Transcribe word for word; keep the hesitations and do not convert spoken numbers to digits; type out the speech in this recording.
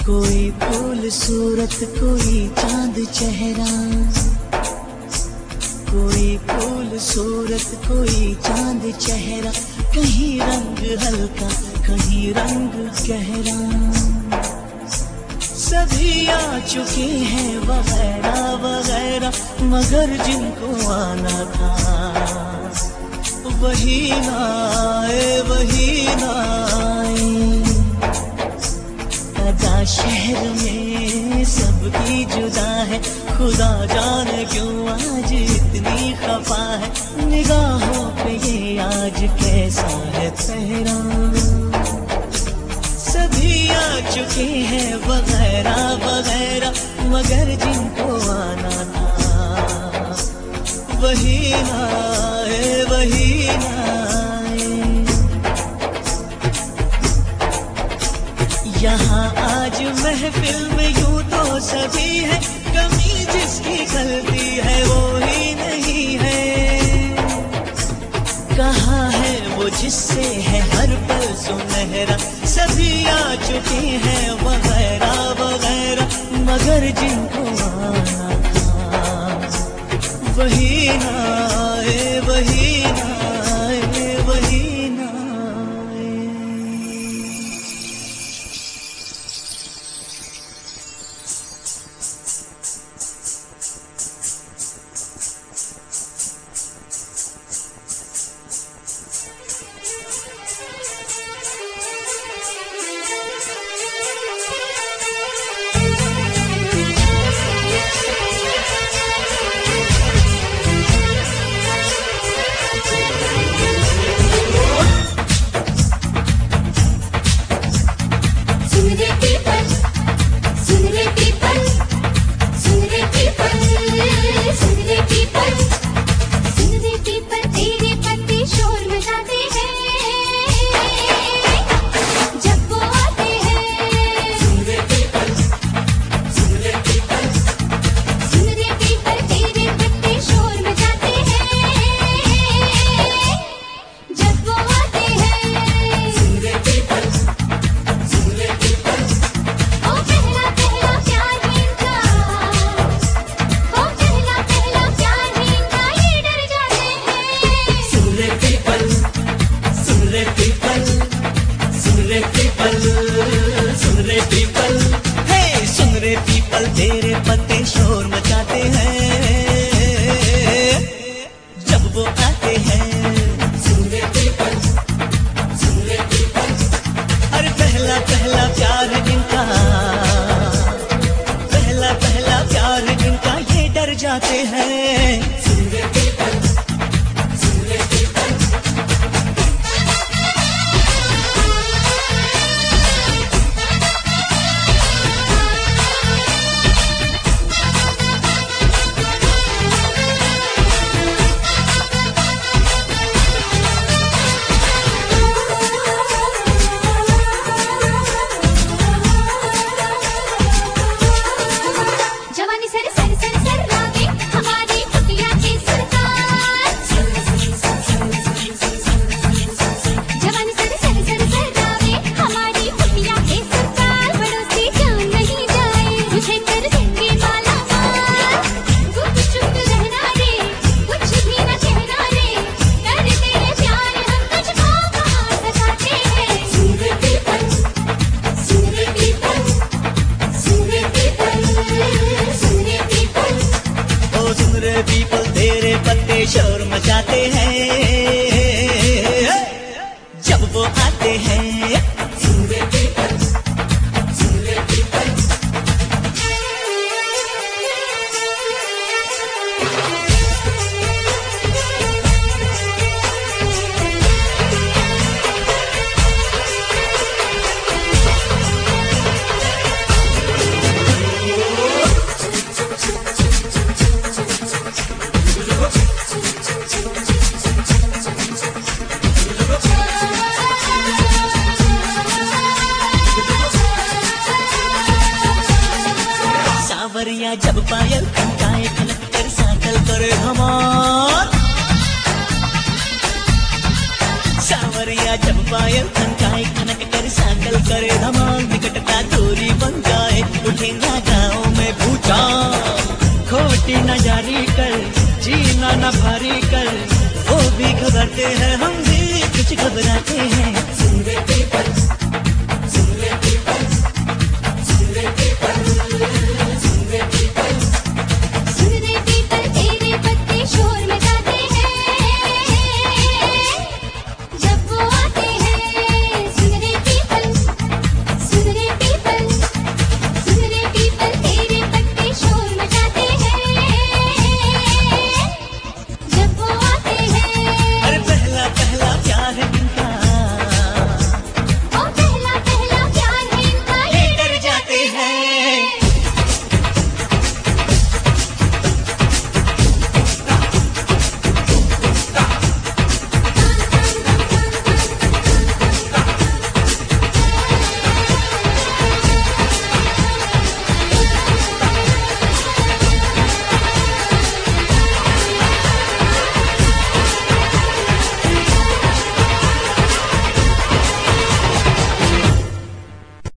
कोई फूल सूरत कोई चांद चेहरा, कोई फूल सूरत कोई चांद चेहरा, कहीं रंग हल्का कहीं रंग गहरा। सभी आ चुके हैं वगैरह वगैरह, मगर जिनको आना था वही ना आए वही ना आए। अदा शहर में सबकी जुदा है, खुदा जाने क्यों आज इतनी खफा है। निगाहों पे ये आज कैसा है पहरा। सभी आ चुके हैं वगैरह वगैरह, मगर जिनको आना था वही ना आए वही ना आए। यहाँ आज महफिल में यूं तो सभी है, कमी जिसकी गलती है वो ही नहीं है। कहाँ है वो जिससे है हर पल सुनहरा। सभी आ चुके हैं वगैरह वगैरह, मगर जिनको आना था वही ना आए वही ना आए वही ना आए। तेरे पत्ते शोर मचाते हैं जब वो आते हैं। सुन रे पीपल, सुन रे पीपल, अरे पहला पहला प्यार है जिनका, पहला पहला प्यार है जिनका, ये डर जाते हैं। सुन रे पीपल, सुन रे पीपल, पीपल तेरे पत्ते शोर मचाते हैं जब वो आते हैं। सुन रे पीपल, सुन रे पीपल, सावरिया जब पायल खनकाए खनक कर साकल करे हमार। सावरिया जब पायल खनकाए खनक कर साकल करे धमाल। निकटता दूरी बन जा ना भारी कर, वो भी घबराते हैं हम भी कुछ घबराते हैं।